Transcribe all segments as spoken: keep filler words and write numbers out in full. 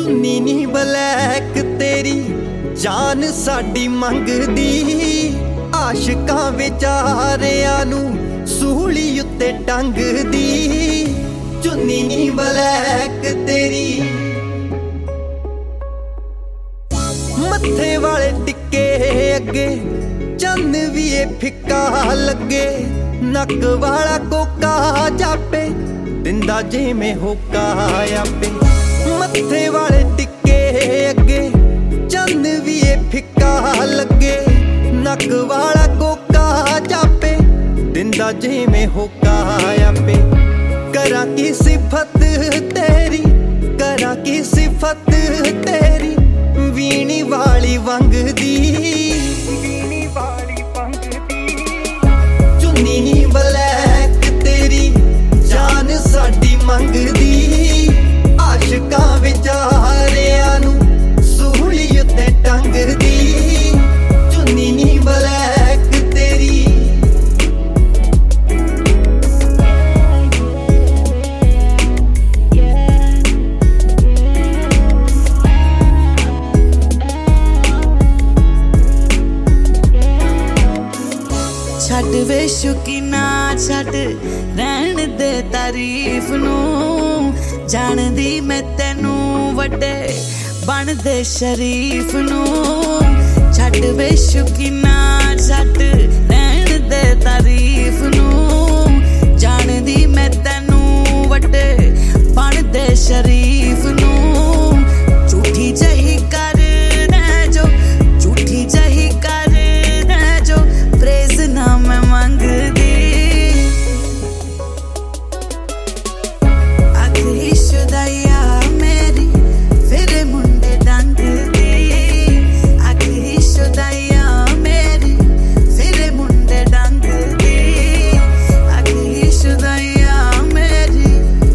चुन्नी नी ब्लैक तेरी जान साडी मंगदी आशिकां विचारियां नू सूली उत्ते टंगदी चुन्नी नी ब्लैक तेरी मत्थे वाले टिक्के अगे चंद भी ये फिक्का लगे नक वाला कोका जापे दिंदा जिवें होका आपे मत्थे वाले टिक्के अगे चंद भी ये फिक्का लगे नक वाला कोका जापे दिंदा जिवें होका आपे करा की सिफत तेरी करा की सिफत तेरी वीणी वाली वंगदी वीणी वाली वंगदी चुन्नी ब्लैक तेरी जान साडी मंगदी आशिकां विचारियां नू सूली उत्ते टंगदी चुन्नी ब्लैक तेरी छड्ड वे शौकीना छड्ड रहन दे तारीफ नू जानदी मैं तेनू वड्डे बन दे शरीफ नू छड्ड वे शौकीना छड्ड रहन दे तारीफ नू जानदी मैं तेनू वड्डे बन दे शरीफ नू झूठी जही कर रह जो झूठी जही कर रह जो प्रेज ना मैं मंगदी आखिरी शुदाइया मेरी फिर मुंडे डंगदी आखिरी शुदाइया मेरी फिर मुंडे डंगदी आखिरी शुदाइया मेरी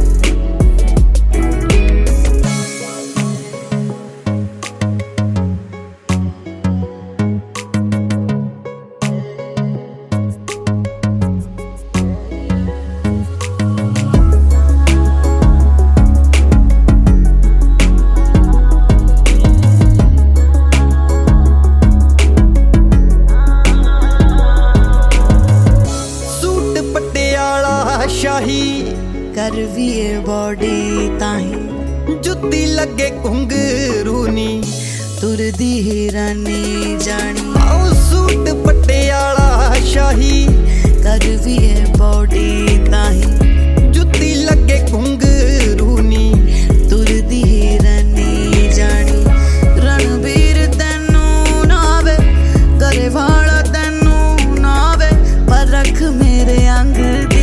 शाही कर भी बॉडी ताही जुत्ती लगे घुंघरू नी तुरदी हिरानी जानी आओ सूट पटियाला शाही कर भी बॉडी ताही जुत्ती लगे घुंघरू नी तुरदी हिरानी जानी रणबीर तैनू नावे करे वाला तैनू नावे पर रख मेरे अंग दी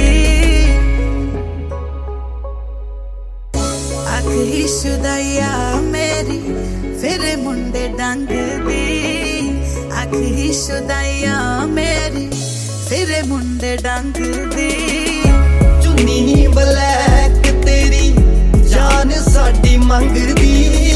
आखिरी शुदाइया मेरी फिर मुंडे डंगदी आखिरी शुदाइया मेरी फिर मुंडे डंगदी चुन्नी ब्लैक तेरी जान साडी मंगदी।